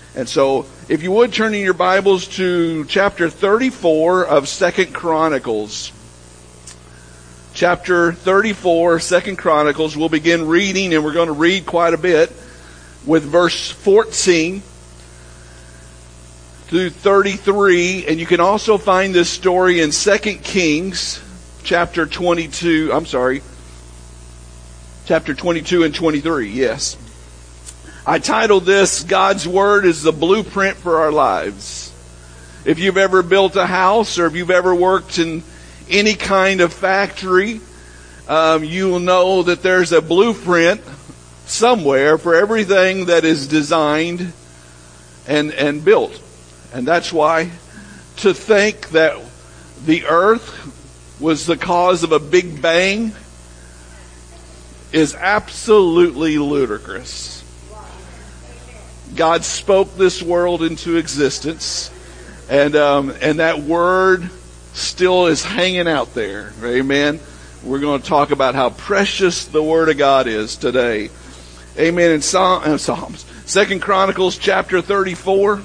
And so, if you would turn in your Bibles to chapter 34 of 2 Chronicles. Chapter 34, 2 Chronicles. We'll begin reading, and we're going to read quite a bit with verse 14 through 33. And you can also find this story in 2 Kings, chapter 22 and 23, yes. I titled this, God's Word is the Blueprint for Our Lives. If you've ever built a house or if you've ever worked in any kind of factory, you will know that there's a blueprint somewhere for everything that is designed and built. And that's why to think that the earth was the cause of a big bang is absolutely ludicrous. God spoke this world into existence, and that word still is hanging out there. Amen. We're going to talk about how precious the Word of God is today. Amen. In Psalms, 2 Chronicles chapter 34.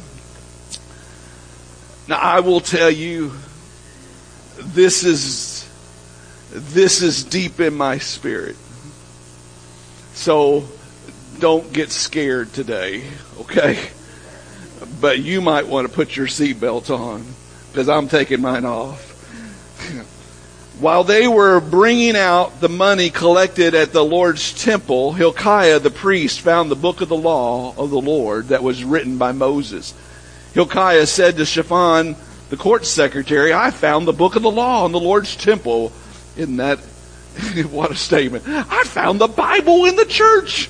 Now I will tell you, this is deep in my spirit. So don't get scared today, okay? But you might want to put your seatbelt on, because I'm taking mine off. While they were bringing out the money collected at the Lord's temple, Hilkiah the priest found the book of the law of the Lord that was written by Moses. Hilkiah said to Shaphan, the court secretary, I found the book of the law in the Lord's temple. Isn't that, what a statement. I found the Bible in the church.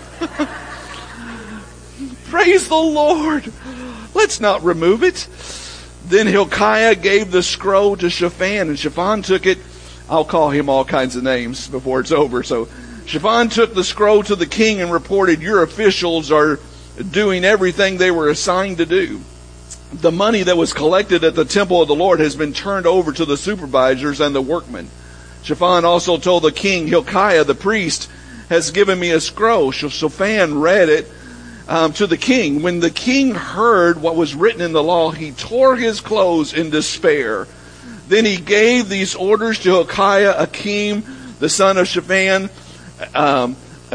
Praise the Lord. Let's not remove it. Then Hilkiah gave the scroll to Shaphan, and Shaphan took it. I'll call him all kinds of names before it's over. So Shaphan took the scroll to the king and reported, your officials are doing everything they were assigned to do. The money that was collected at the temple of the Lord has been turned over to the supervisors and the workmen. Shaphan also told the king, Hilkiah the priest has given me a scroll. Shaphan read it to the king. When the king heard what was written in the law, he tore his clothes in despair. Then he gave these orders to Hilkiah, Akim, the son of Shaphan, a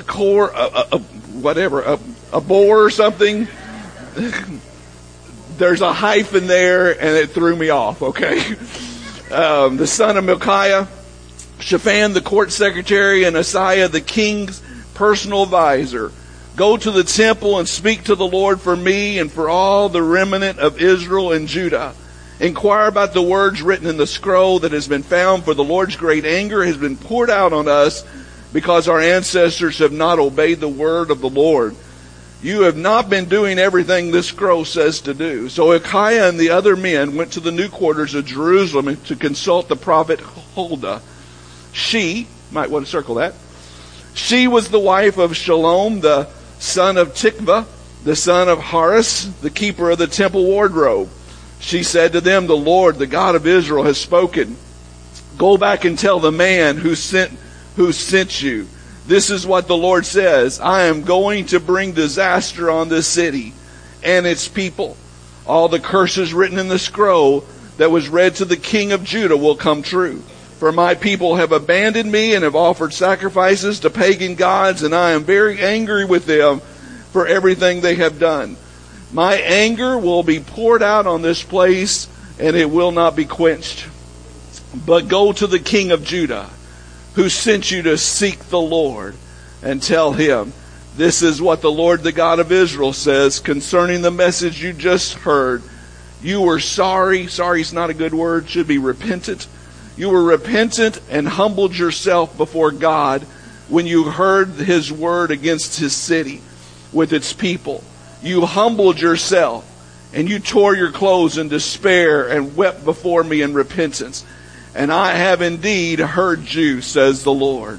bore or something. There's a hyphen there, and it threw me off, okay? The son of Hilkiah, Shaphan, the court secretary, and Asaiah, the king's personal advisor. Go to the temple and speak to the Lord for me and for all the remnant of Israel and Judah. Inquire about the words written in the scroll that has been found, for the Lord's great anger has been poured out on us because our ancestors have not obeyed the word of the Lord. You have not been doing everything this scroll says to do. So Hilkiah and the other men went to the new quarters of Jerusalem to consult the prophet Huldah. She, might want to circle that, she was the wife of Shalom, the son of Tikva, the son of Haris, the keeper of the temple wardrobe. She said to them, the Lord, the God of Israel, has spoken. Go back and tell the man who sent you. This is what the Lord says. I am going to bring disaster on this city and its people. All the curses written in the scroll that was read to the king of Judah will come true. For my people have abandoned me and have offered sacrifices to pagan gods, and I am very angry with them for everything they have done. My anger will be poured out on this place, and it will not be quenched. But go to the king of Judah, who sent you to seek the Lord, and tell him, this is what the Lord, the God of Israel, says concerning the message you just heard. You were sorry. Sorry is not a good word. Should be repentant. You were repentant and humbled yourself before God when you heard his word against his city with its people. You humbled yourself and you tore your clothes in despair and wept before me in repentance. And I have indeed heard you, says the Lord.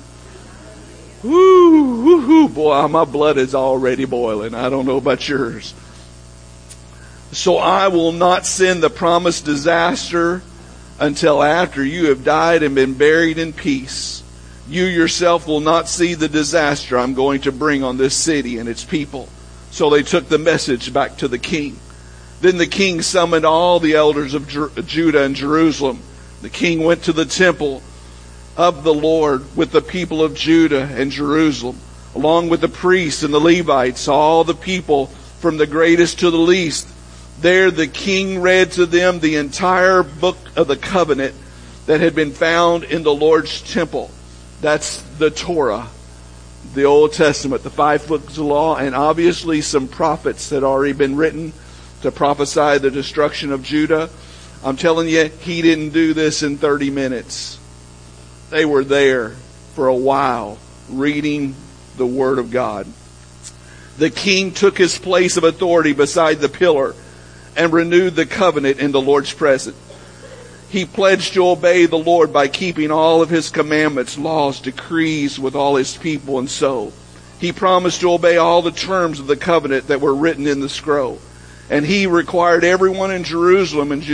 Woo, boy, my blood is already boiling. I don't know about yours. So I will not send the promised disaster until after you have died and been buried in peace. You yourself will not see the disaster I'm going to bring on this city and its people. So they took the message back to the king. Then the king summoned all the elders of Judah and Jerusalem. The king went to the temple of the Lord with the people of Judah and Jerusalem, along with the priests and the Levites, all the people from the greatest to the least. There the king read to them the entire book of the covenant that had been found in the Lord's temple. That's the Torah, the Old Testament, the 5 books of law, and obviously some prophets had already been written to prophesy the destruction of Judah. I'm telling you, he didn't do this in 30 minutes. They were there for a while reading the Word of God. The king took his place of authority beside the pillar and renewed the covenant in the Lord's presence. He pledged to obey the Lord by keeping all of his commandments, laws, decrees with all his people, and so he promised to obey all the terms of the covenant that were written in the scroll. And he required everyone in Jerusalem and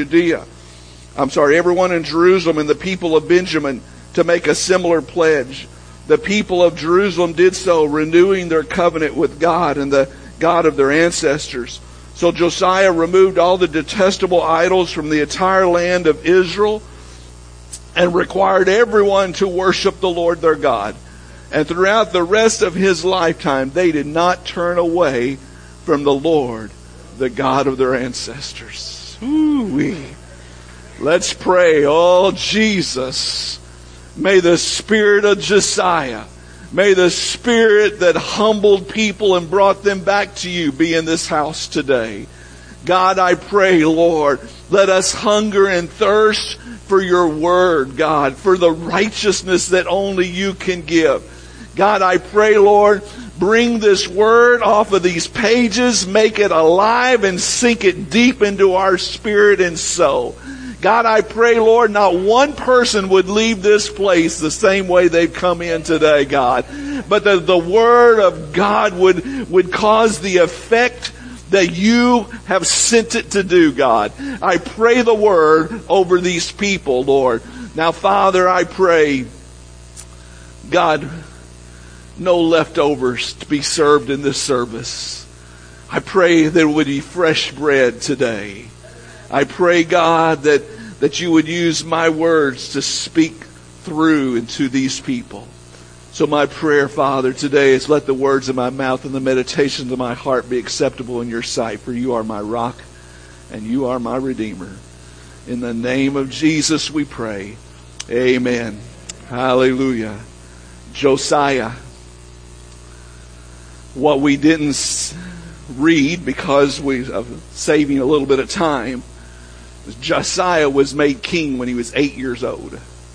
everyone in Jerusalem and the people of Benjamin to make a similar pledge. The people of Jerusalem did so, renewing their covenant with God and the God of their ancestors. So Josiah removed all the detestable idols from the entire land of Israel and required everyone to worship the Lord their God. And throughout the rest of his lifetime, they did not turn away from the Lord, the God of their ancestors. Ooh-wee. Let's pray. Oh, Jesus, may the spirit of Josiah, may the spirit that humbled people and brought them back to you be in this house today. God, I pray, Lord, let us hunger and thirst for your word, God, for the righteousness that only you can give. God, I pray, Lord, bring this word off of these pages, make it alive and sink it deep into our spirit and soul. God, I pray, Lord, not one person would leave this place the same way they've come in today, God. But the Word of God would cause the effect that you have sent it to do, God. I pray the Word over these people, Lord. Now, Father, I pray, God, no leftovers to be served in this service. I pray there would be fresh bread today. I pray, God, that you would use my words to speak through into these people. So my prayer, Father, today is let the words of my mouth and the meditations of my heart be acceptable in your sight, for you are my rock and you are my Redeemer. In the name of Jesus we pray. Amen. Hallelujah. Josiah. What we didn't read because we are saving a little bit of time, Josiah was made king when he was 8 years old.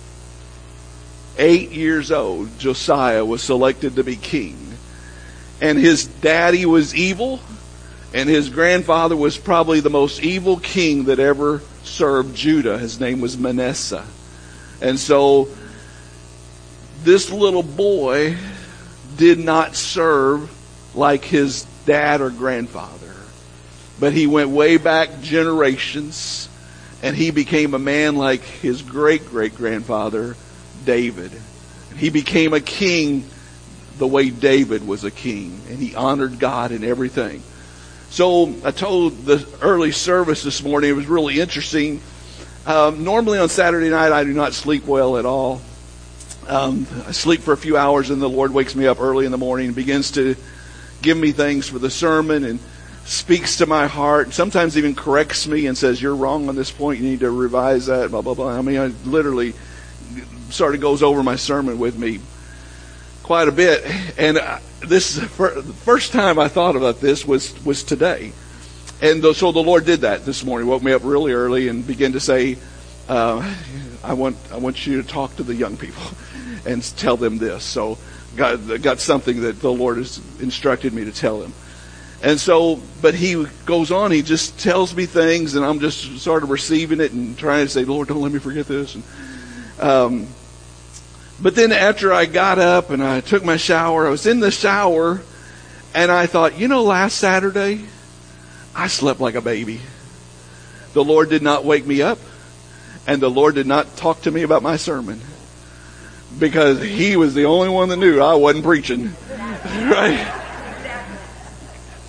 8 years old, Josiah was selected to be king. And his daddy was evil, and his grandfather was probably the most evil king that ever served Judah. His name was Manasseh. And so this little boy did not serve like his dad or grandfather. But he went way back generations, and he became a man like his great-great-grandfather, David. He became a king the way David was a king, and he honored God in everything. So I told the early service this morning, it was really interesting. Normally on Saturday night, I do not sleep well at all. I sleep for a few hours, and the Lord wakes me up early in the morning and begins to give me things for the sermon and speaks to my heart. Sometimes even corrects me and says, you're wrong on this point. You need to revise that, blah, blah, blah. I mean, I literally sort of goes over my sermon with me quite a bit. And this is the first time I thought about this was today. And so the Lord did that this morning. Woke me up really early and began to say, I want you to talk to the young people and tell them this. So got something that the Lord has instructed me to tell them. And so, but he goes on, he just tells me things, and I'm just sort of receiving it and trying to say, Lord, don't let me forget this. And, but then after I got up and I took my shower, I was in the shower, and I thought, last Saturday, I slept like a baby. The Lord did not wake me up, and the Lord did not talk to me about my sermon, because he was the only one that knew I wasn't preaching. Right?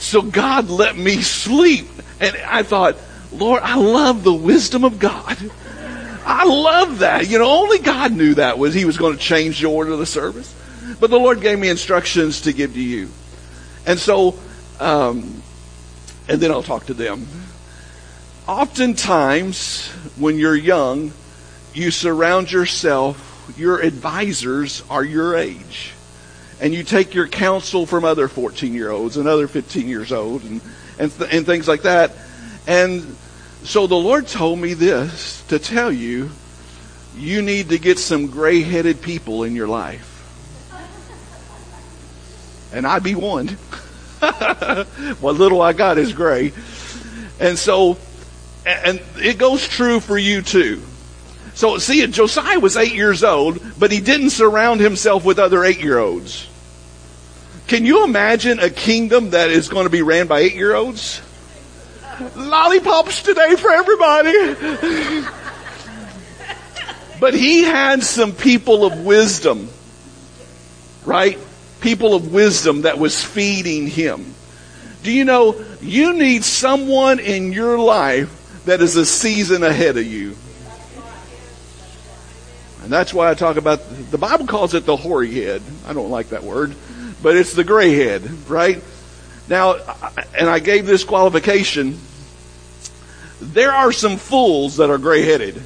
So God let me sleep. And I thought, Lord, I love the wisdom of God. I love that. Only God knew that He was going to change the order of the service. But the Lord gave me instructions to give to you. And so, and then I'll talk to them. Oftentimes, when you're young, you surround yourself, your advisors are your age. And you take your counsel from other 14-year-olds and other 15 years old and things like that. And so the Lord told me this, to tell you, you need to get some gray-headed people in your life. And I be one. What little I got is gray. And so, and it goes true for you too. So see, Josiah was 8 years old, but he didn't surround himself with other 8-year-olds. Can you imagine a kingdom that is going to be ran by 8-year-olds? Lollipops today for everybody. But he had some people of wisdom, right? People of wisdom that was feeding him. Do you know, you need someone in your life that is a season ahead of you. And that's why I talk about, the Bible calls it the hoary head. I don't like that word, but it's the gray head, right? Now, and I gave this qualification. There are some fools that are gray-headed.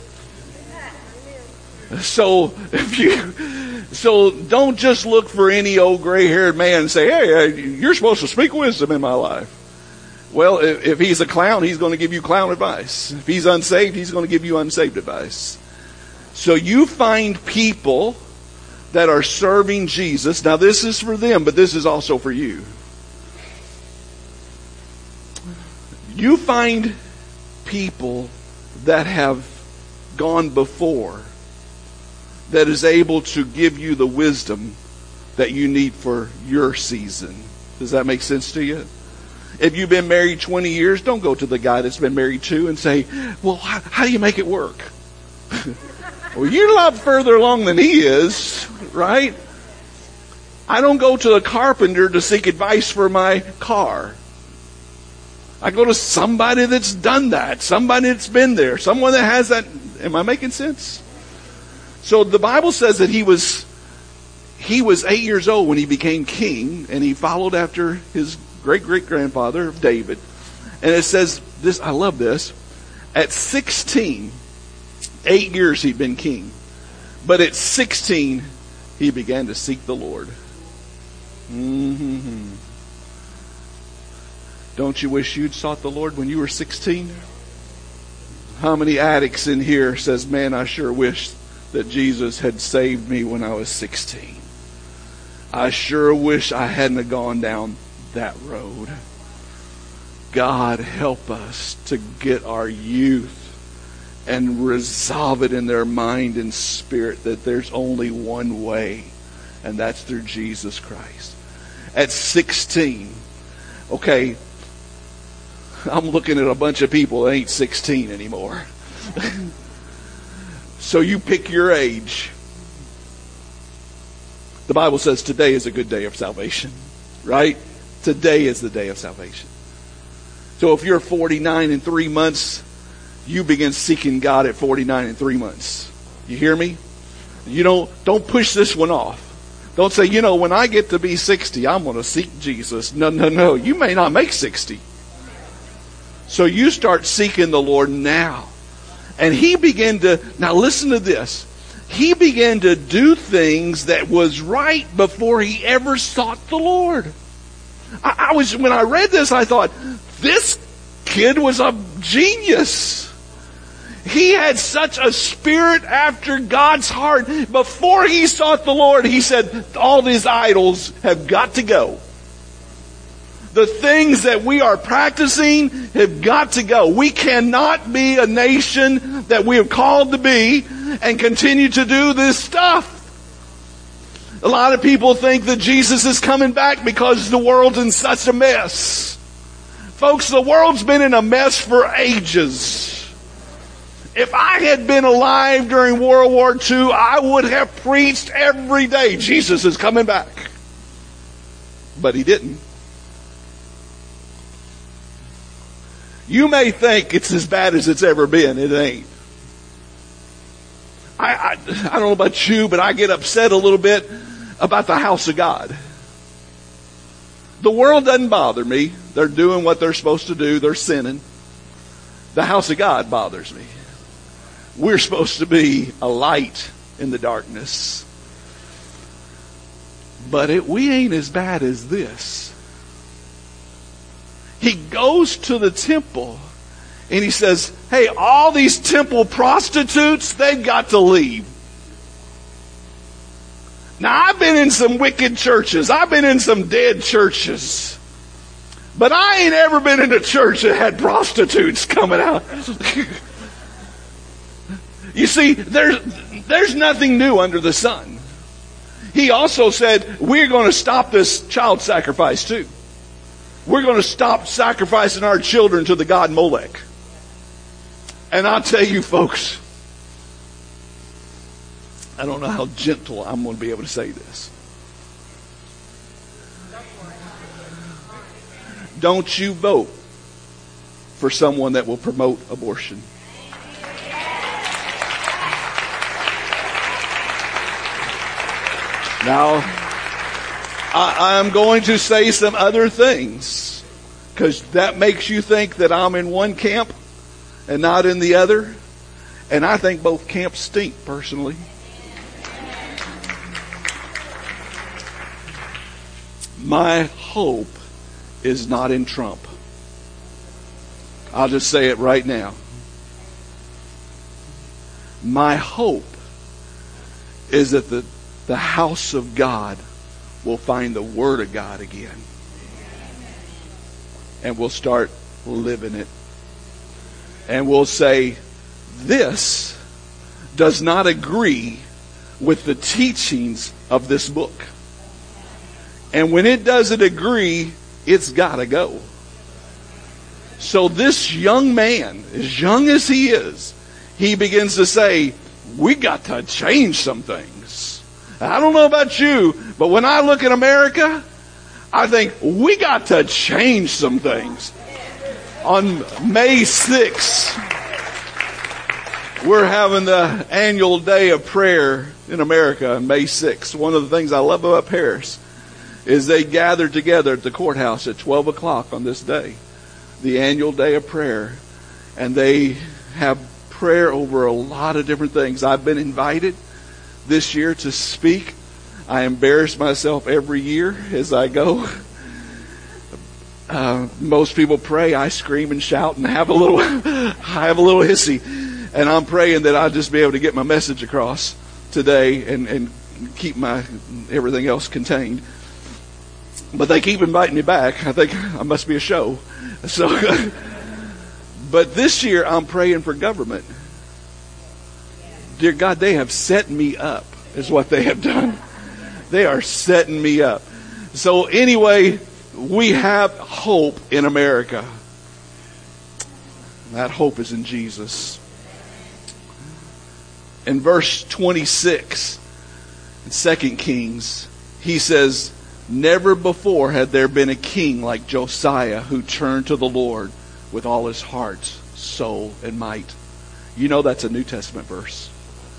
So don't just look for any old gray-haired man and say, hey, you're supposed to speak wisdom in my life. Well, if he's a clown, he's going to give you clown advice. If he's unsaved, he's going to give you unsaved advice. So you find people that are serving Jesus. Now this is for them, but this is also for you. You find people that have gone before that is able to give you the wisdom that you need for your season. Does that make sense to you? If you've been married 20 years, don't go to the guy that's been married 2 and say, well, how do you make it work? Well, you're a lot further along than he is, right? I don't go to the carpenter to seek advice for my car. I go to somebody that's done that, somebody that's been there, someone that has that. Am I making sense? So the Bible says that he was 8 years old when he became king, and he followed after his great-great-grandfather, David. And it says this, I love this, at 16, 8 years he'd been king. But at 16, he began to seek the Lord. Mm-hmm. Don't you wish you'd sought the Lord when you were 16? How many addicts in here says, man, I sure wish that Jesus had saved me when I was 16. I sure wish I hadn't gone down that road. God, help us to get our youth and resolve it in their mind and spirit that there's only one way, and that's through Jesus Christ. At 16, okay, I'm looking at a bunch of people that ain't 16 anymore. So you pick your age. The Bible says today is a good day of salvation, right? Today is the day of salvation. So if you're 49 and 3 months, you begin seeking God at 49 and 3 months. You hear me? You don't push this one off. Don't say, when I get to be 60, I'm going to seek Jesus. No. You may not make 60. So you start seeking the Lord now. And he began to, now listen to this. He began to do things that was right before he ever sought the Lord. When I read this, I thought, this kid was a genius. He had such a spirit after God's heart. Before he sought the Lord, he said, all these idols have got to go. The things that we are practicing have got to go. We cannot be a nation that we have called to be and continue to do this stuff. A lot of people think that Jesus is coming back because the world's in such a mess. Folks, the world's been in a mess for ages. If I had been alive during World War II, I would have preached every day, Jesus is coming back. But he didn't. You may think it's as bad as it's ever been. It ain't. I don't know about you, but I get upset a little bit about the house of God. The world doesn't bother me. They're doing what they're supposed to do. They're sinning. The house of God bothers me. We're supposed to be a light in the darkness. But we ain't as bad as this. He goes to the temple and he says, hey, all these temple prostitutes, they've got to leave. Now, I've been in some wicked churches. I've been in some dead churches. But I ain't ever been in a church that had prostitutes coming out. You see, there's nothing new under the sun. He also said, we're going to stop this child sacrifice too. We're going to stop sacrificing our children to the god Molech. And I'll tell you folks, I don't know how gentle I'm going to be able to say this. Don't you vote for someone that will promote abortion. Now, I'm going to say some other things because that makes you think that I'm in one camp and not in the other. And I think both camps stink, personally. My hope is not in Trump. I'll just say it right now. My hope is that the house of God will find the Word of God again. And we'll start living it. And we'll say, this does not agree with the teachings of this book. And when it doesn't agree, it's got to go. So this young man, as young as he is, he begins to say, we got to change some things. I don't know about you, but when I look at America, I think we got to change some things. On May 6th, we're having the annual day of prayer in America on May 6th. One of the things I love about Paris is they gather together at the courthouse at 12 o'clock on this day, the annual day of prayer. And they have prayer over a lot of different things. I've been invited this year to speak. I embarrass myself every year as I go. Most people pray. I scream and shout and have a little hissy. And I'm praying that I'll just be able to get my message across today and keep my everything else contained. But they keep inviting me back. I think I must be a show. So, but this year I'm praying for government. Dear God, they have set me up, is what they have done. They are setting me up. So anyway, we have hope in America. That hope is in Jesus. In verse 26, in 2 Kings, he says, never before had there been a king like Josiah who turned to the Lord with all his heart, soul, and might. You know that's a New Testament verse.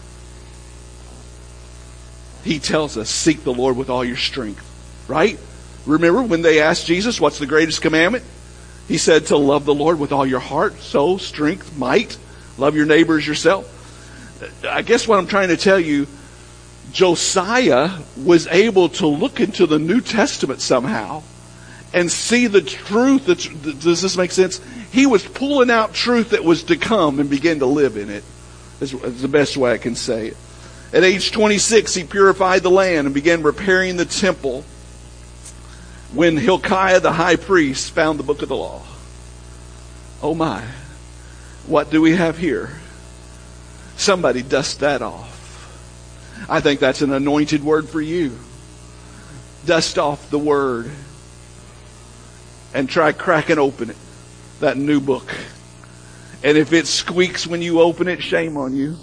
He tells us, seek the Lord with all your strength. Right? Remember when they asked Jesus, what's the greatest commandment? He said to love the Lord with all your heart, soul, strength, might. Love your neighbor as yourself. I guess what I'm trying to tell you, Josiah was able to look into the New Testament somehow and see the truth. Does this make sense? He was pulling out truth that was to come and begin to live in it. Is the best way I can say it. At age 26, he purified the land and began repairing the temple when Hilkiah the high priest found the book of the law. Oh my, what do we have here? Somebody dust that off. I think that's an anointed word for you. Dust off the word and try cracking open it, that new book. And if it squeaks when you open it, shame on you.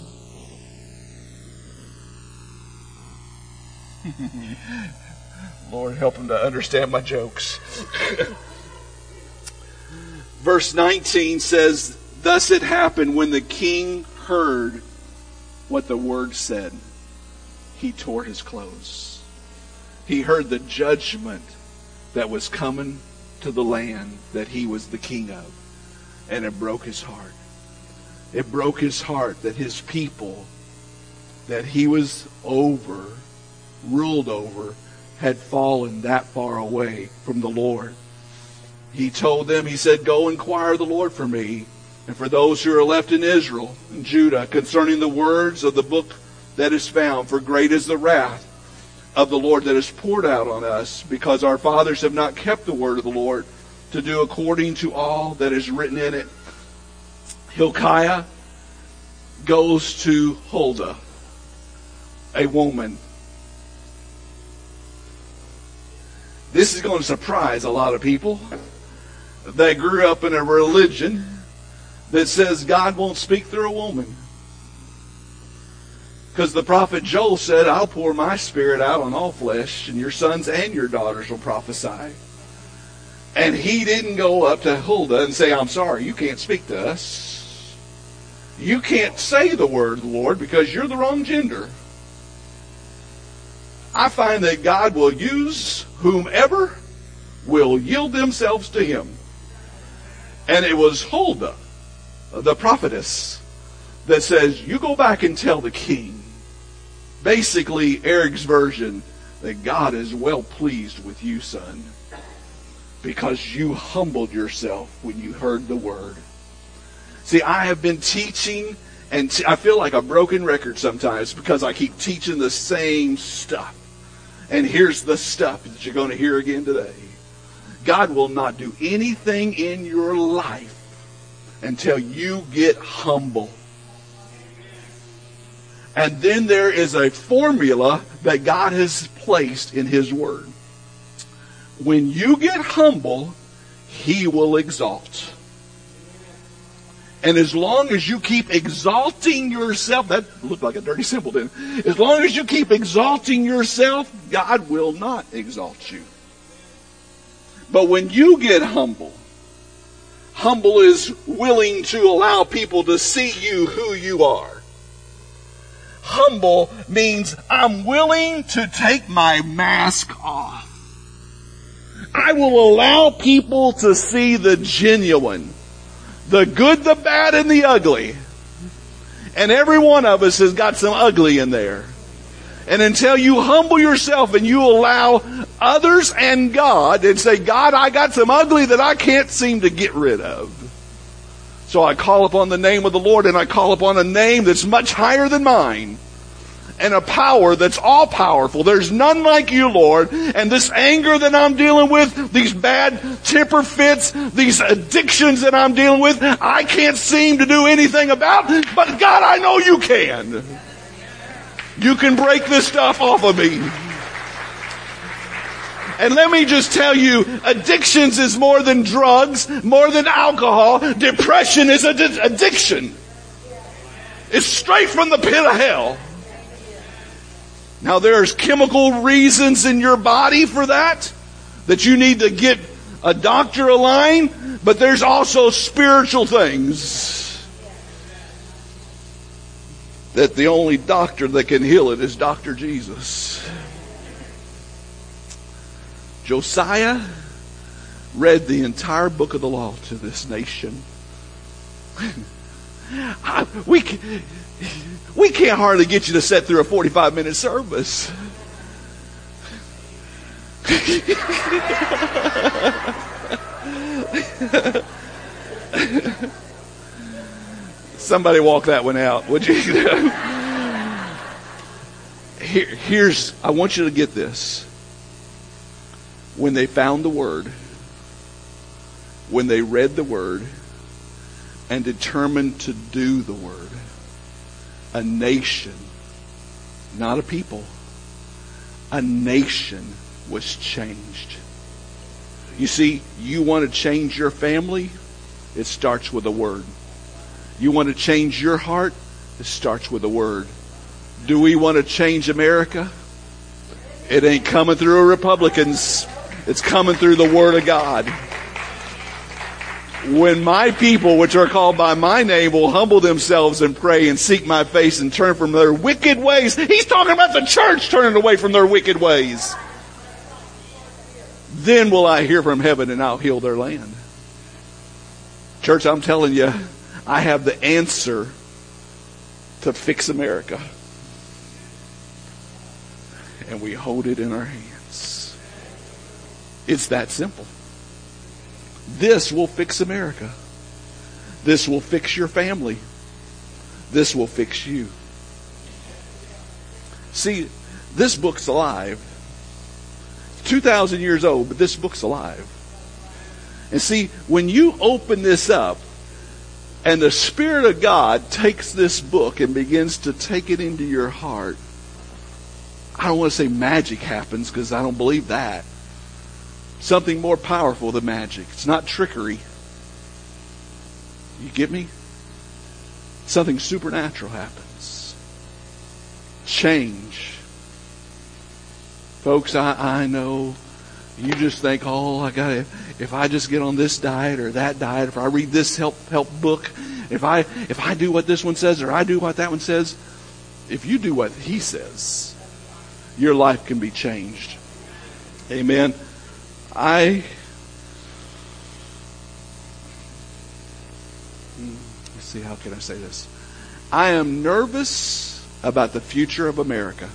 Lord, help them to understand my jokes. Verse 19 says, thus it happened when the king heard what the word said, he tore his clothes. He heard the judgment that was coming to the land that he was the king of. And it broke his heart. It broke his heart that his people that he was ruled over, had fallen that far away from the Lord. He told them, he said, go inquire of the Lord for me and for those who are left in Israel and Judah concerning the words of the book that is found. For great is the wrath of the Lord that is poured out on us, because our fathers have not kept the word of the Lord to do according to all that is written in it. Hilkiah goes to Huldah, a woman. This is going to surprise a lot of people that grew up in a religion that says God won't speak through a woman. Because the prophet Joel said, I'll pour my spirit out on all flesh, and your sons and your daughters will prophesy. And he didn't go up to Huldah and say, I'm sorry, you can't speak to us. You can't say the word of the Lord because you're the wrong gender. I find that God will use whomever will yield themselves to him. And it was Huldah, the prophetess, that says, you go back and tell the king, basically Eric's version, that God is well pleased with you, son, because you humbled yourself when you heard the word. See, I have been teaching, and I feel like a broken record sometimes because I keep teaching the same stuff. And here's the stuff that you're going to hear again today. God will not do anything in your life until you get humble. And then there is a formula that God has placed in his word. When you get humble, he will exalt. And as long as you keep exalting yourself, that looked like a dirty symbol, didn't it? As long as you keep exalting yourself, God will not exalt you. But when you get humble, humble is willing to allow people to see you who you are. Humble means I'm willing to take my mask off. I will allow people to see the genuine, the good, the bad, and the ugly. And every one of us has got some ugly in there. And until you humble yourself and you allow others and God and say, God, I got some ugly that I can't seem to get rid of. So I call upon the name of the Lord, and I call upon a name that's much higher than mine. And a power that's all powerful. There's none like you, Lord. And this anger that I'm dealing with, these bad temper fits, these addictions that I'm dealing with, I can't seem to do anything about. But God, I know you can. You can break this stuff off of me. And let me just tell you, addictions is more than drugs, more than alcohol. Depression is an addiction. It's straight from the pit of hell. Now there's chemical reasons in your body for that you need to get a doctor aligned, but there's also spiritual things that the only doctor that can heal it is Dr. Jesus. Josiah read the entire book of the law to this nation. We can't hardly get you to sit through a 45-minute service. Somebody walk that one out, would you? I want you to get this. When they found the word, when they read the word, and determined to do the word, a nation, not a people, a nation was changed. You see, you want to change your family? It starts with a word. You want to change your heart? It starts with a word. Do we want to change America? It ain't coming through Republicans. It's coming through the Word of God. When my people, which are called by my name, will humble themselves and pray and seek my face and turn from their wicked ways. He's talking about the church turning away from their wicked ways. Then will I hear from heaven and I'll heal their land. Church, I'm telling you, I have the answer to fix America. And we hold it in our hands. It's that simple. This will fix America. This will fix your family. This will fix you. See, this book's alive. 2,000 years old, but this book's alive. And see, when you open this up and the Spirit of God takes this book and begins to take it into your heart, I don't want to say magic happens because I don't believe that. Something more powerful than magic. It's not trickery. You get me? Something supernatural happens. Change. Folks, I know you just think, oh, if I just get on this diet or that diet, if I read this help book, if I do what this one says or I do what that one says, if you do what he says, your life can be changed. Amen. Let's see, how can I say this? I am nervous about the future of America.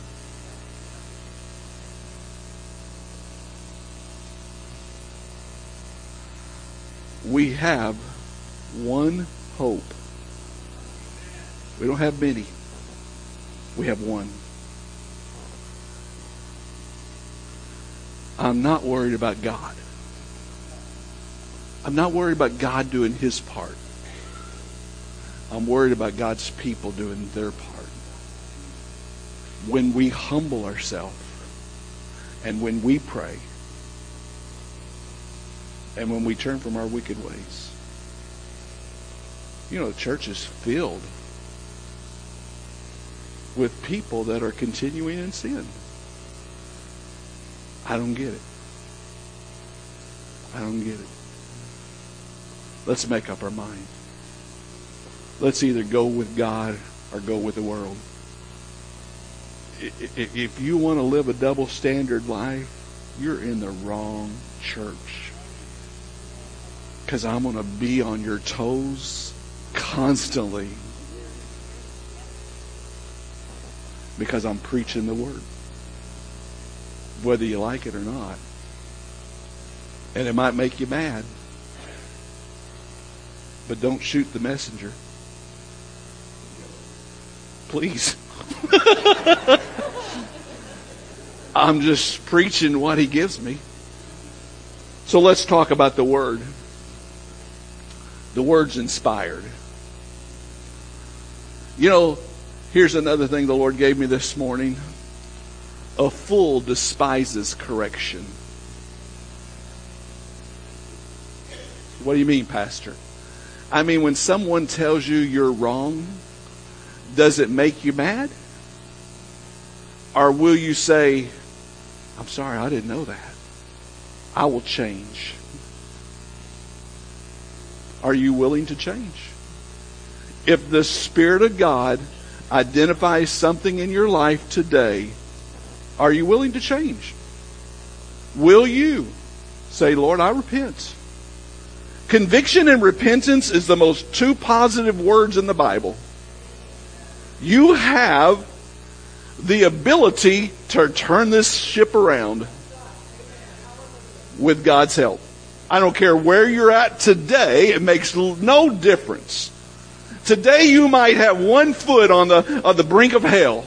We have one hope. We don't have many. We have one. I'm not worried about God. I'm not worried about God doing his part. I'm worried about God's people doing their part. When we humble ourselves and when we pray and when we turn from our wicked ways. You know, the church is filled with people that are continuing in sin. I don't get it. I don't get it. Let's make up our mind. Let's either go with God or go with the world. If you want to live a double standard life, you're in the wrong church. Because I'm going to be on your toes constantly. Because I'm preaching the word. Whether you like it or not. And it might make you mad. But don't shoot the messenger. Please. I'm just preaching what he gives me. So let's talk about the word. The word's inspired. You know, here's another thing the Lord gave me this morning. A fool despises correction. What do you mean, Pastor? I mean, when someone tells you you're wrong, does it make you mad? Or will you say, I'm sorry, I didn't know that. I will change. Are you willing to change? If the Spirit of God identifies something in your life today, are you willing to change? Will you say, Lord, I repent? Conviction and repentance is the most two positive words in the Bible. You have the ability to turn this ship around with God's help. I don't care where you're at today. It makes no difference. Today you might have one foot on the brink of hell.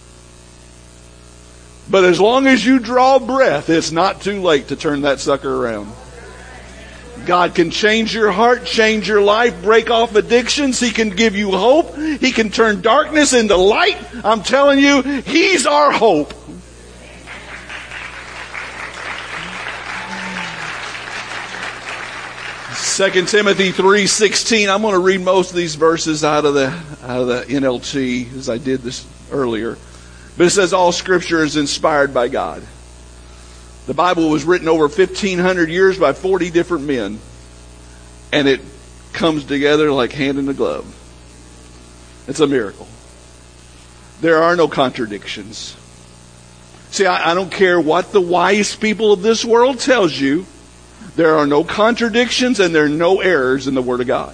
But as long as you draw breath, it's not too late to turn that sucker around. God can change your heart, change your life, break off addictions. He can give you hope. He can turn darkness into light. I'm telling you, He's our hope. Second Timothy 3:16. I'm going to read most of these verses out of the NLT as I did this earlier. But it says all Scripture is inspired by God. The Bible was written over 1,500 years by 40 different men. and it comes together like hand in a glove. It's a miracle. There are no contradictions. See, I don't care what the wise people of this world tells you. There are no contradictions and there are no errors in the Word of God.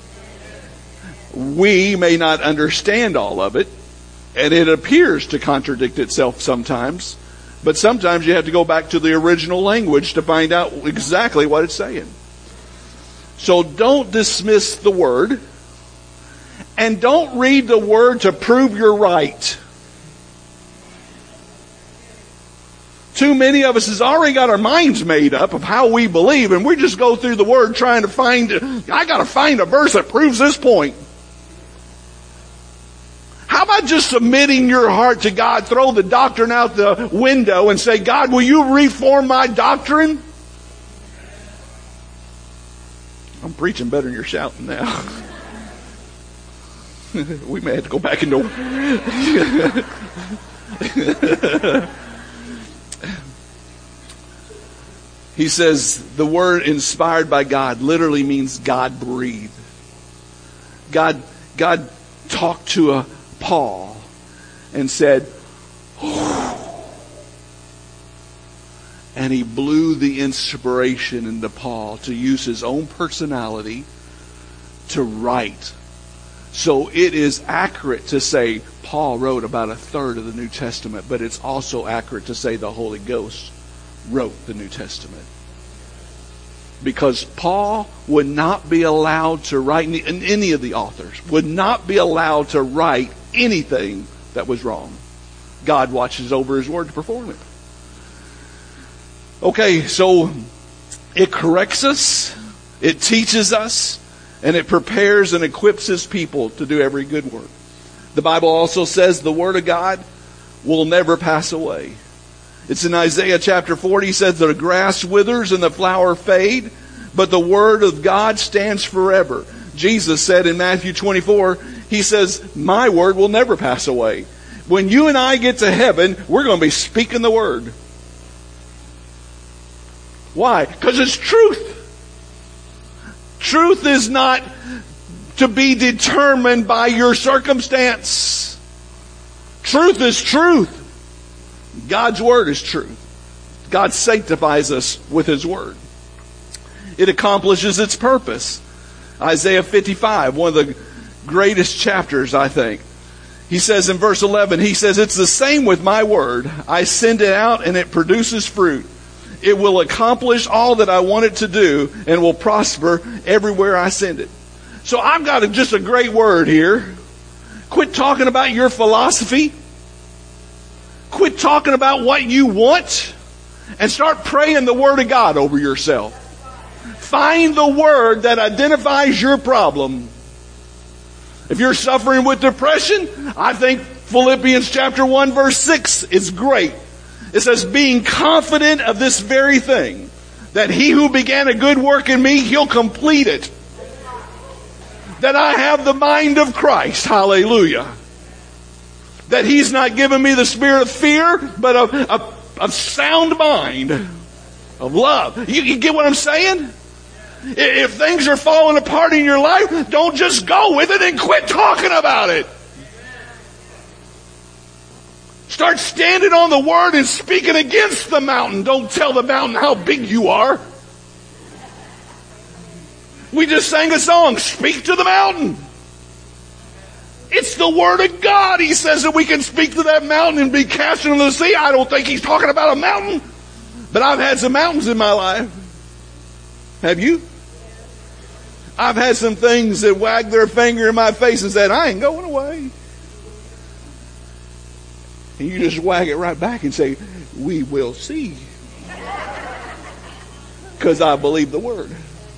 We may not understand all of it, and it appears to contradict itself sometimes, but sometimes you have to go back to the original language to find out exactly what it's saying. So don't dismiss the Word, and don't read the Word to prove you're right. Too many of us has already got our minds made up of how we believe, and we just go through the Word trying to find, I got to find a verse that proves this point. How about just submitting your heart to God, throw the doctrine out the window and say, God, will you reform my doctrine? I'm preaching better than you're shouting now. We may have to go back into... He says the word inspired by God literally means God breathed. God talked to Paul and said, and he blew the inspiration into Paul to use his own personality to write. So it is accurate to say Paul wrote about a third of the New Testament, but it's also accurate to say the Holy Ghost wrote the New Testament. Because Paul would not be allowed to write, and any of the authors would not be allowed to write anything that was wrong. God watches over His word to perform it. Okay, so it corrects us, it teaches us, and it prepares and equips His people to do every good work. The Bible also says the Word of God will never pass away. It's in Isaiah chapter 40, says the grass withers and the flower fade, but the Word of God stands forever. Jesus said in Matthew 24, He says, my Word will never pass away. When you and I get to heaven, we're going to be speaking the Word. Why? Because it's truth. Truth is not to be determined by your circumstance. Truth is truth. God's Word is truth. God sanctifies us with His Word. It accomplishes its purpose. Isaiah 55, one of the greatest chapters, I think. He says in verse 11, He says, it's the same with my Word. I send it out and it produces fruit. It will accomplish all that I want it to do and will prosper everywhere I send it. So I've got just a great word here. Quit talking about your philosophy. Quit talking about what you want and start praying the Word of God over yourself. Find the word that identifies your problem. If you're suffering with depression, I think Philippians chapter 1 verse 6 is great. It says, being confident of this very thing, that He who began a good work in me, He'll complete it. That I have the mind of Christ. Hallelujah. That He's not given me the spirit of fear, but of sound mind, of love. You get what I'm saying? If things are falling apart in your life, don't just go with it and quit talking about it. Start standing on the Word and speaking against the mountain. Don't tell the mountain how big you are. We just sang a song, Speak to the Mountain. It's the Word of God. He says that we can speak to that mountain and be cast into the sea. I don't think He's talking about a mountain. But I've had some mountains in my life. Have you? I've had some things that wagged their finger in my face and said, I ain't going away. And you just wag it right back and say, we will see. Because I believe the Word.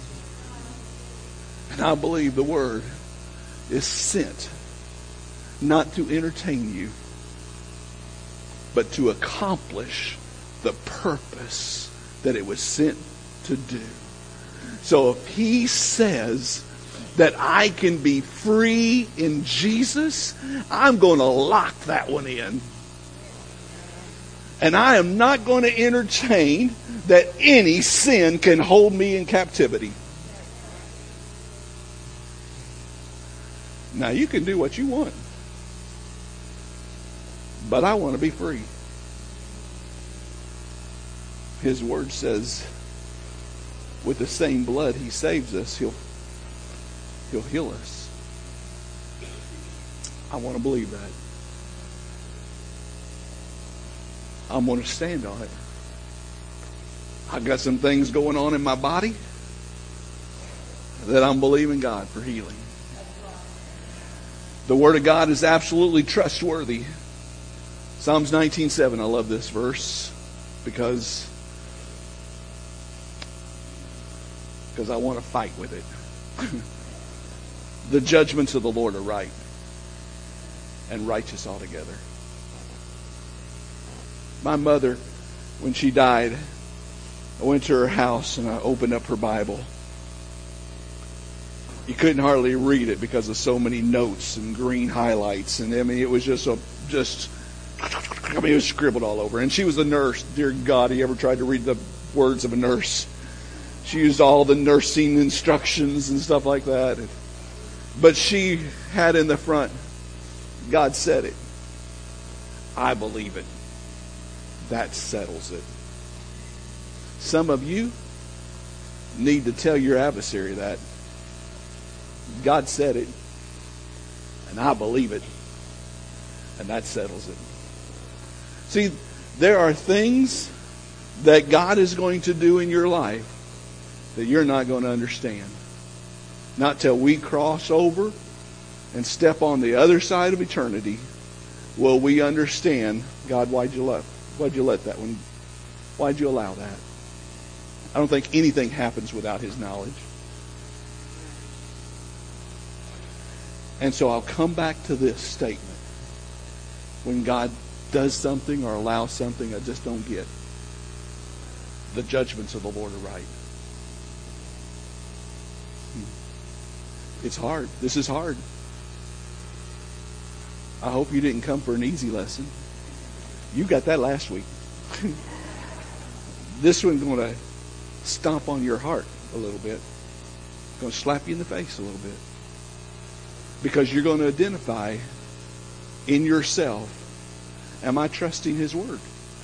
And I believe the Word is sent not to entertain you, but to accomplish the purpose that it was sent to do. So if He says that I can be free in Jesus, I'm going to lock that one in. And I am not going to entertain that any sin can hold me in captivity. Now you can do what you want, but I want to be free. His word says, with the same blood he saves us, he'll heal us. I want to believe that. I'm going to stand on it. I've got some things going on in my body that I'm believing God for healing. The Word of God is absolutely trustworthy. Psalms 19:7. I love this verse because I want to fight with it. The judgments of the Lord are right and righteous altogether. My mother, when she died, I went to her house and I opened up her Bible. You couldn't hardly read it because of so many notes and green highlights. And I mean, it was it was scribbled all over. And she was a nurse. Dear God, he ever tried to read the words of a nurse? She used all the nursing instructions and stuff like that. But she had in the front, God said it. I believe it. That settles it. Some of you need to tell your adversary that. God said it, and I believe it, and that settles it. See, there are things that God is going to do in your life that you're not going to understand. Not till we cross over and step on the other side of eternity will we understand, God, why'd you let that one? Why'd you allow that? I don't think anything happens without His knowledge. And so I'll come back to this statement. When God does something or allows something I just don't get, the judgments of the Lord are right. It's hard. This is hard. I hope you didn't come for an easy lesson. You got that last week. This one's going to stomp on your heart a little bit. It's going to slap you in the face a little bit. Because you're going to identify in yourself, am I trusting His Word?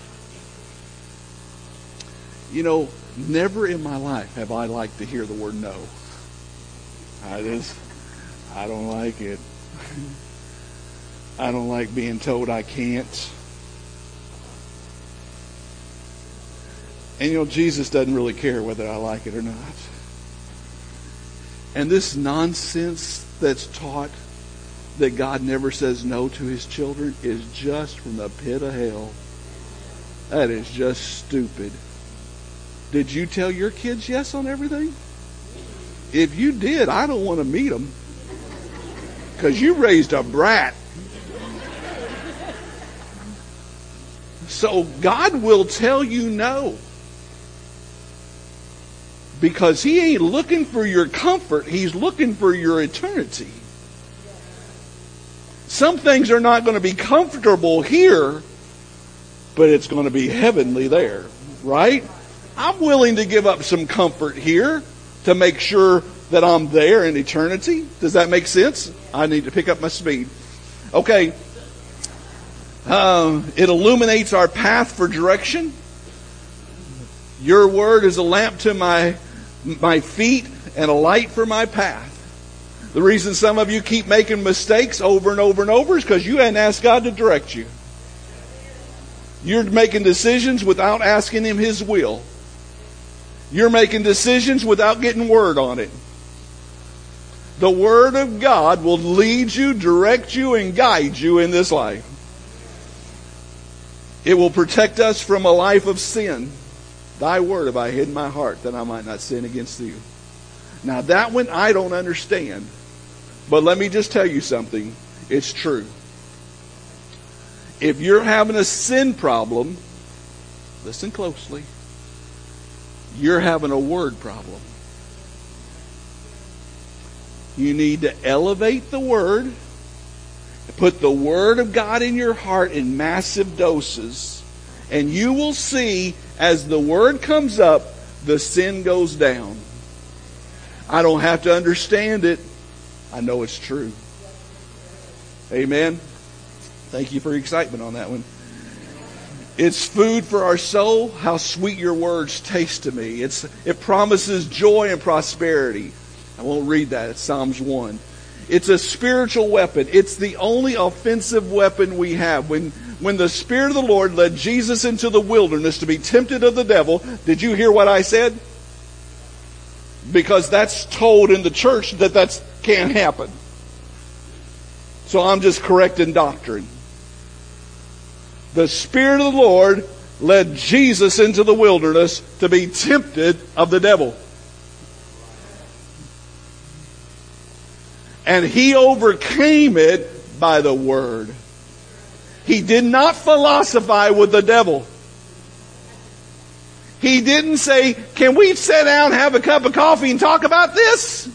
You know, never in my life have I liked to hear the word no. I don't like it. I don't like being told I can't. And you know, Jesus doesn't really care whether I like it or not. And this nonsense that's taught that God never says no to His children is just from the pit of hell. That is just stupid. Did you tell your kids yes on everything? If you did, I don't want to meet them. Because you raised a brat. So God will tell you no. Because He ain't looking for your comfort. He's looking for your eternity. Some things are not going to be comfortable here, but it's going to be heavenly there. Right? I'm willing to give up some comfort here to make sure that I'm there in eternity. Does that make sense? I need to pick up my speed. Okay. It illuminates our path for direction. Your word is a lamp to my feet and a light for my path. The reason some of you keep making mistakes over and over and over is because you hadn't asked God to direct you. You're making decisions without asking Him His will. You're making decisions without getting word on it. The Word of God will lead you, direct you, and guide you in this life. It will protect us from a life of sin. Thy word have I hid in my heart that I might not sin against thee. Now that one I don't understand. But let me just tell you something. It's true. If you're having a sin problem, listen closely. You're having a word problem. You need to elevate the Word, put the Word of God in your heart in massive doses, and you will see as the Word comes up, the sin goes down. I don't have to understand it. I know it's true. Amen. Thank you for your excitement on that one. It's food for our soul. How sweet your words taste to me. It promises joy and prosperity. I won't read that. It's Psalms 1. It's a spiritual weapon. It's the only offensive weapon we have. When the Spirit of the Lord led Jesus into the wilderness to be tempted of the devil, did you hear what I said? Because that's told in the church that can't happen. So I'm just correcting doctrine. The Spirit of the Lord led Jesus into the wilderness to be tempted of the devil. And he overcame it by the Word. He did not philosophize with the devil. He didn't say, can we sit down, have a cup of coffee and talk about this?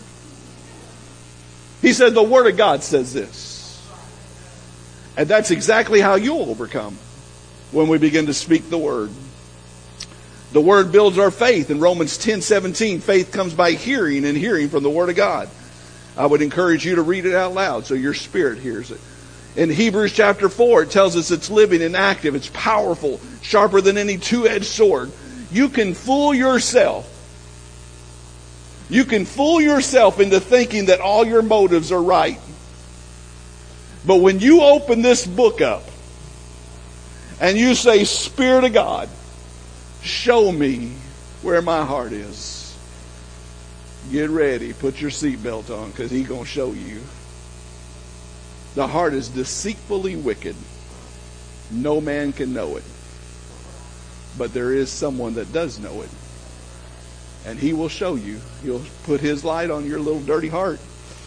He said, the Word of God says this. And that's exactly how you'll overcome when we begin to speak the Word. The Word builds our faith. In Romans 10:17, faith comes by hearing, and hearing from the Word of God. I would encourage you to read it out loud so your spirit hears it. In Hebrews chapter 4, it tells us it's living and active. It's powerful, sharper than any two-edged sword. You can fool yourself. You can fool yourself into thinking that all your motives are right. But when you open this book up and you say, Spirit of God, show me where my heart is. Get ready. Put your seatbelt on, because He's going to show you. The heart is deceitfully wicked. No man can know it. But there is someone that does know it. And He will show you. He'll put His light on your little dirty heart.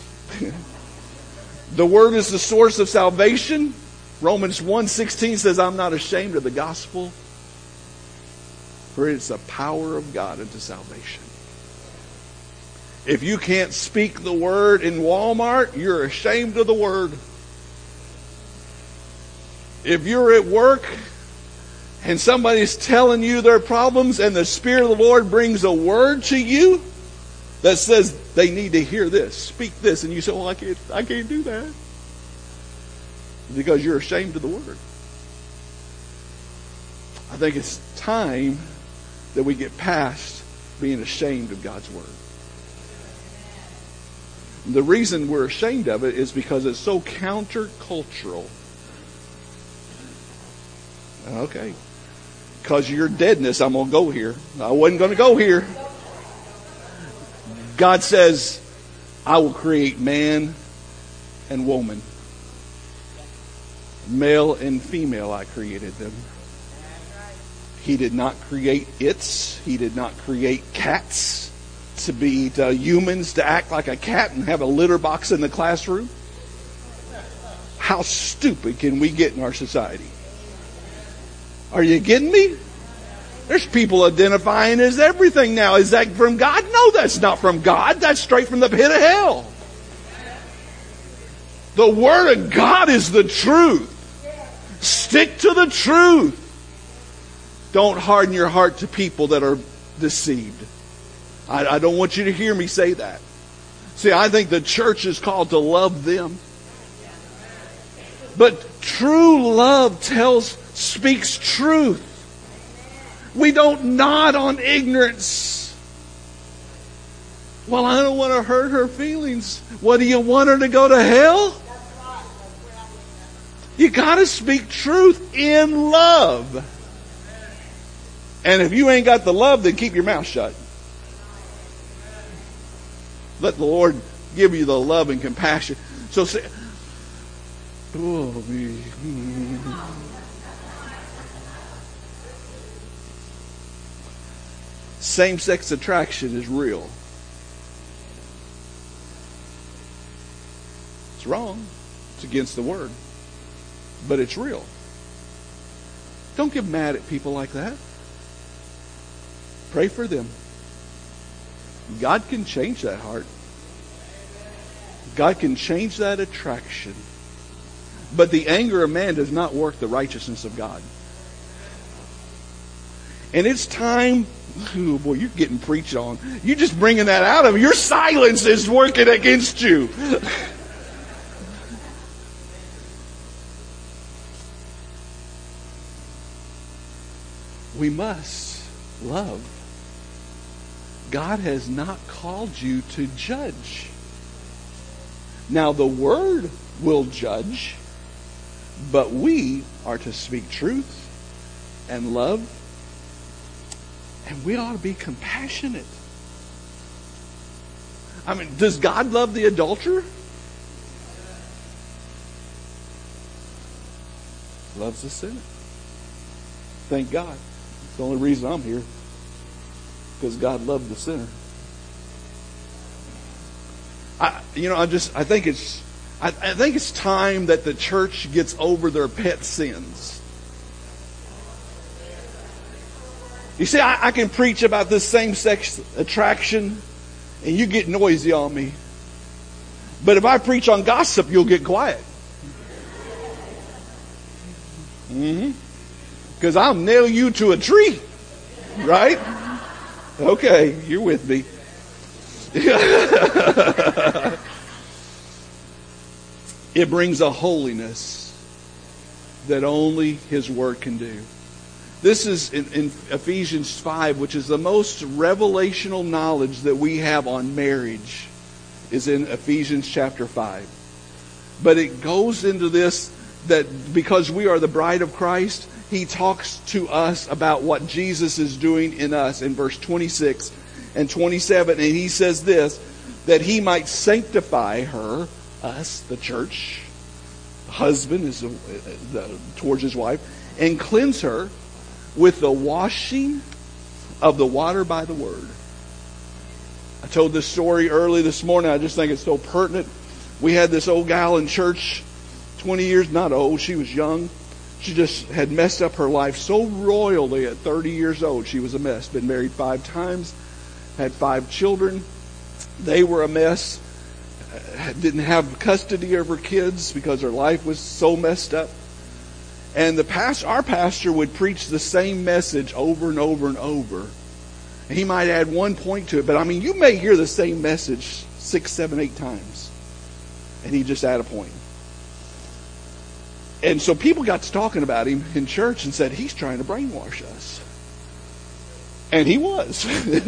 The Word is the source of salvation. Romans 1:16 says, I'm not ashamed of the gospel, for it's the power of God unto salvation. If you can't speak the Word in Walmart, you're ashamed of the Word. If you're at work and somebody's telling you their problems and the Spirit of the Lord brings a word to you that says they need to hear this, speak this, and you say, well, I can't do that. Because you're ashamed of the Word. I think it's time that we get past being ashamed of God's Word. The reason we're ashamed of it is because it's so countercultural. Okay. Because of your deadness, I'm going to go here. I wasn't going to go here. God says, I will create man and woman. Male and female, I created them. He did not create its. He did not create cats to be humans to act like a cat and have a litter box in the classroom. How stupid can we get in our society? Are you getting me? There's people identifying as everything now. Is that from God? No, that's not from God. That's straight from the pit of hell. The Word of God is the truth. Stick to the truth. Don't harden your heart to people that are deceived. I don't want you to hear me say that. See, I think the church is called to love them. But true love speaks truth. We don't nod on ignorance. Well, I don't want to hurt her feelings. What, do you want her to go to hell? You got to speak truth in love. And if you ain't got the love, then keep your mouth shut. Let the Lord give you the love and compassion. So say, same-sex attraction is real. It's wrong. It's against the Word. But it's real. Don't get mad at people like that. Pray for them. God can change that heart. God can change that attraction. But the anger of man does not work the righteousness of God. And it's time. Oh boy, you're getting preached on. You're just bringing that out of your silence is working against you. we must love. God has not called you to judge. Now the Word will judge, but we are to speak truth and love, and we ought to be compassionate. I mean, does God love the adulterer? Loves the sinner. Thank God. It's the only reason I'm here. Because God loved the sinner. I think it's time that the church gets over their pet sins. You see, I can preach about this same-sex attraction, and you get noisy on me. But if I preach on gossip, you'll get quiet. Because I'll nail you to a tree. Right? Okay, you're with me. It brings a holiness that only His Word can do. This is in Ephesians 5, which is the most revelational knowledge that we have on marriage, is in Ephesians chapter 5. But it goes into this, that because we are the bride of Christ, He talks to us about what Jesus is doing in us in verse 26 and 27. And He says this, that He might sanctify her, us, the church, the husband is towards his wife, and cleanse her with the washing of the water by the Word. I told this story early this morning. I just think it's so pertinent. We had this old gal in church, 20 years, not old, she was young. She just had messed up her life so royally at 30 years old. She was a mess. Been married 5 times, had 5 children. They were a mess. Didn't have custody of her kids because her life was so messed up. And our pastor would preach the same message over and over and over. And he might add one point to it, but I mean, you may hear the same message 6, 7, 8 times. And he just add a point. And so people got to talking about him in church and said, he's trying to brainwash us. And he was.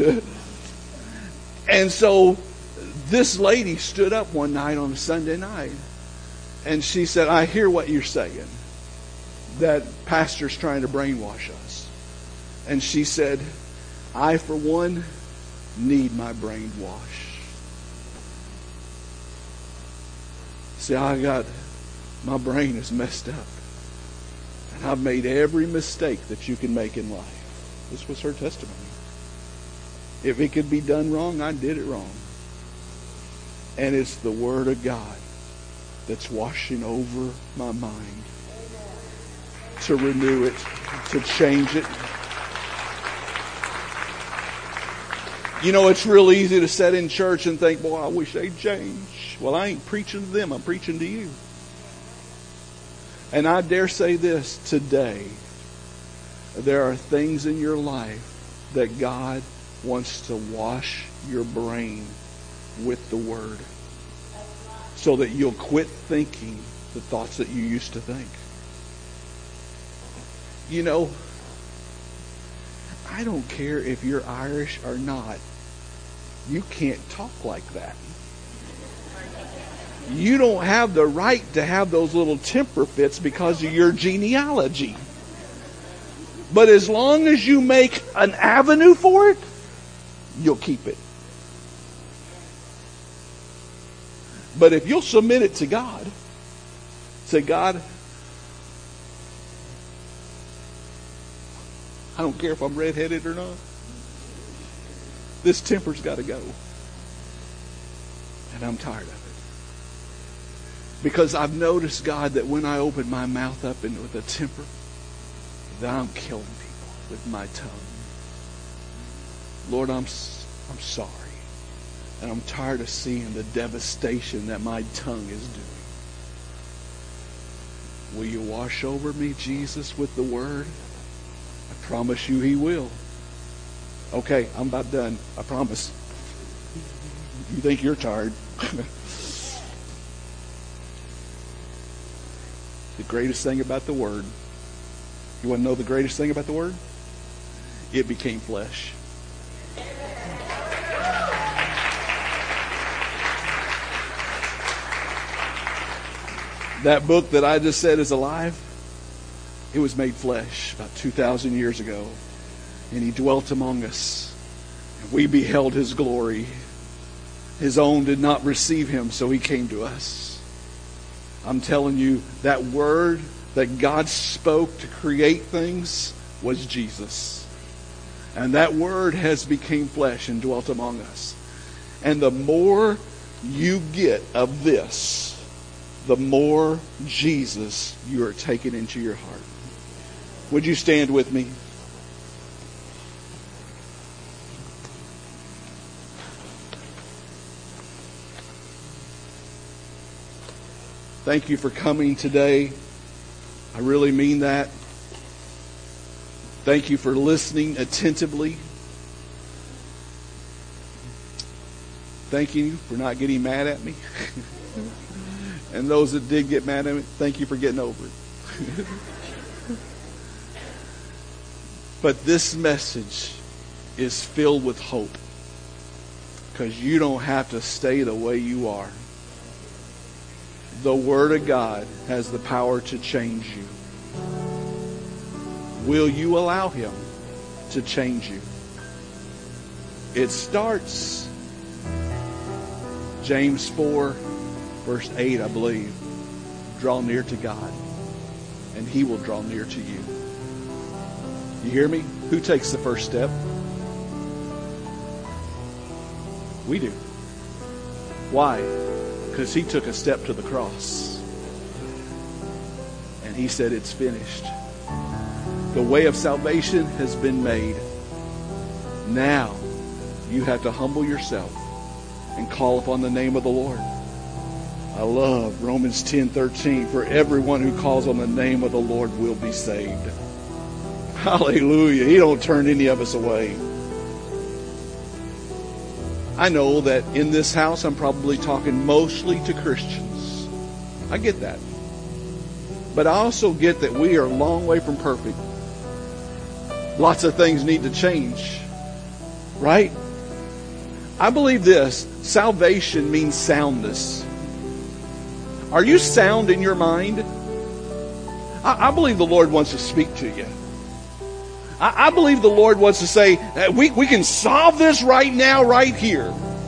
And so this lady stood up one night on a Sunday night. And she said, I hear what you're saying. That pastor's trying to brainwash us. And she said, I, for one, need my brain washed. See, my brain is messed up. And I've made every mistake that you can make in life. This was her testimony. If it could be done wrong, I did it wrong. And it's the Word of God that's washing over my mind to renew it, to change it. You know, it's real easy to sit in church and think, boy, I wish they'd change. Well, I ain't preaching to them, I'm preaching to you. And I dare say this, today, there are things in your life that God wants to wash your brain with the Word so that you'll quit thinking the thoughts that you used to think. You know, I don't care if you're Irish or not. You can't talk like that. You don't have the right to have those little temper fits because of your genealogy. But as long as you make an avenue for it, you'll keep it. But if you'll submit it to God, say, God, I don't care if I'm redheaded or not. This temper's got to go. And I'm tired of it. Because I've noticed, God, that when I open my mouth up with a temper, that I'm killing people with my tongue. Lord, I'm sorry. And I'm tired of seeing the devastation that my tongue is doing. Will you wash over me, Jesus, with the Word? I promise you He will. Okay, I'm about done. I promise. You think you're tired. The greatest thing about the Word. You want to know the greatest thing about the Word? it became flesh. That book that I just said is alive, it was made flesh about 2,000 years ago. And He dwelt among us. And we beheld His glory. His own did not receive Him, so He came to us. I'm telling you, that word that God spoke to create things was Jesus. And that word has become flesh and dwelt among us. And the more you get of this, the more Jesus you are taking into your heart. Would you stand with me? Thank you for coming today. I really mean that. Thank you for listening attentively. Thank you for not getting mad at me. And those that did get mad at me, thank you for getting over it. But this message is filled with hope, because you don't have to stay the way you are. The Word of God has the power to change you. Will you allow Him to change you? It starts, James 4, verse 8, I believe. Draw near to God, and He will draw near to you. You hear me? Who takes the first step? We do. Why? Because He took a step to the cross. And He said, it's finished. The way of salvation has been made. Now, you have to humble yourself and call upon the name of the Lord. I love Romans 10:13. For everyone who calls on the name of the Lord will be saved. Hallelujah. He don't turn any of us away. I know that in this house I'm probably talking mostly to Christians. I get that. But I also get that we are a long way from perfect. Lots of things need to change. Right? I believe this. Salvation means soundness. Are you sound in your mind? I believe the Lord wants to speak to you. I believe the Lord wants to say, we can solve this right now, right here.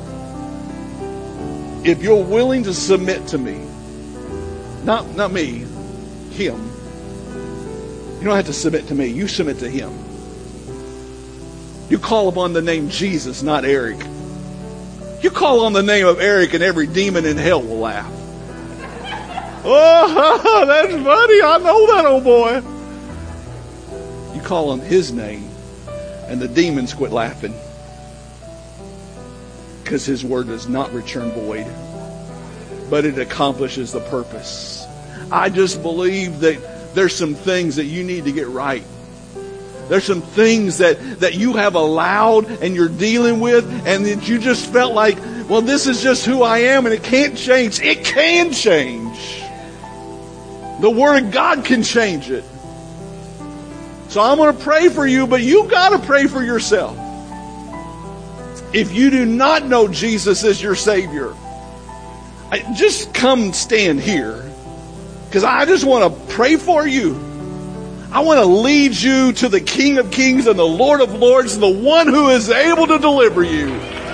If you're willing to submit to me. Not me, Him. You don't have to submit to me. You submit to Him. You call upon the name Jesus, not Eric. You call on the name of Eric and every demon in hell will laugh. Oh, that's funny. I know that old boy. You call on His name and the demons quit laughing. Because His word does not return void, but it accomplishes the purpose. I just believe that there's some things that you need to get right. There's some things that you have allowed and you're dealing with, and that you just felt like, well, this is just who I am and it can't change. It can change. The Word of God can change it. So I'm going to pray for you, but you got to pray for yourself. If you do not know Jesus as your Savior, just come stand here, because I just want to pray for you. I want to lead you to the King of Kings and the Lord of Lords, the one who is able to deliver you.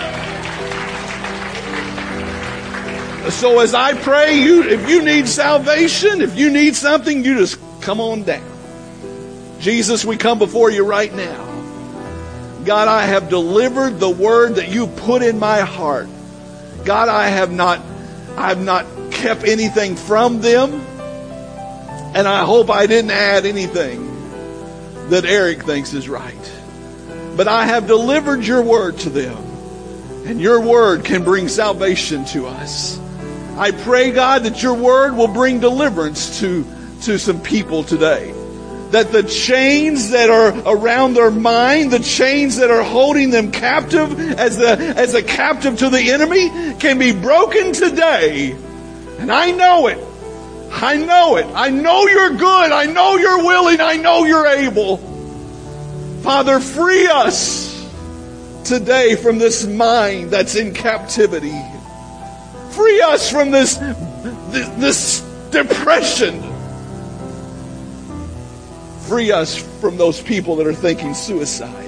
So as I pray, if you need salvation, if you need something, you just come on down. Jesus, we come before you right now. God, I have delivered the word that you put in my heart. God, I have not kept anything from them. And I hope I didn't add anything that Eric thinks is right. But I have delivered your word to them. And your word can bring salvation to us. I pray, God, that your word will bring deliverance to some people today. That the chains that are around their mind, the chains that are holding them captive as a captive to the enemy, can be broken today. And I know it. I know it. I know you're good. I know you're willing. I know you're able. Father, free us today from this mind that's in captivity. Free us from this depression. Free us from those people that are thinking suicide.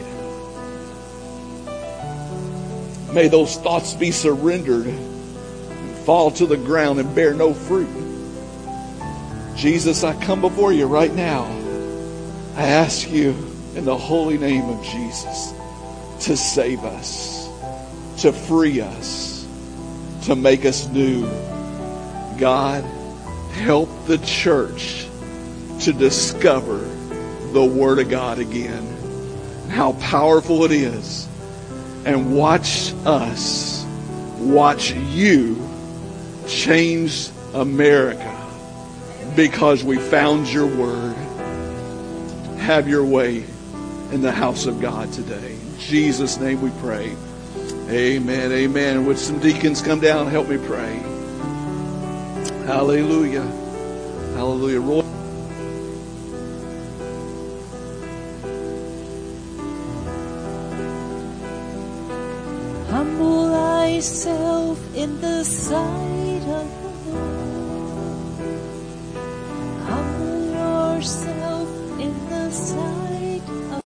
May those thoughts be surrendered and fall to the ground and bear no fruit. Jesus, I come before you right now. I ask you in the holy name of Jesus to save us, to free us, to make us new. God, help the church to discover the Word of God again, how powerful it is. And watch you change America because we found your Word. Have your way in the house of God today. In Jesus' name we pray. Amen, amen. Would some deacons come down and help me pray? Hallelujah. Hallelujah. Roy. Humble thyself in the sight of the Lord. Humble yourself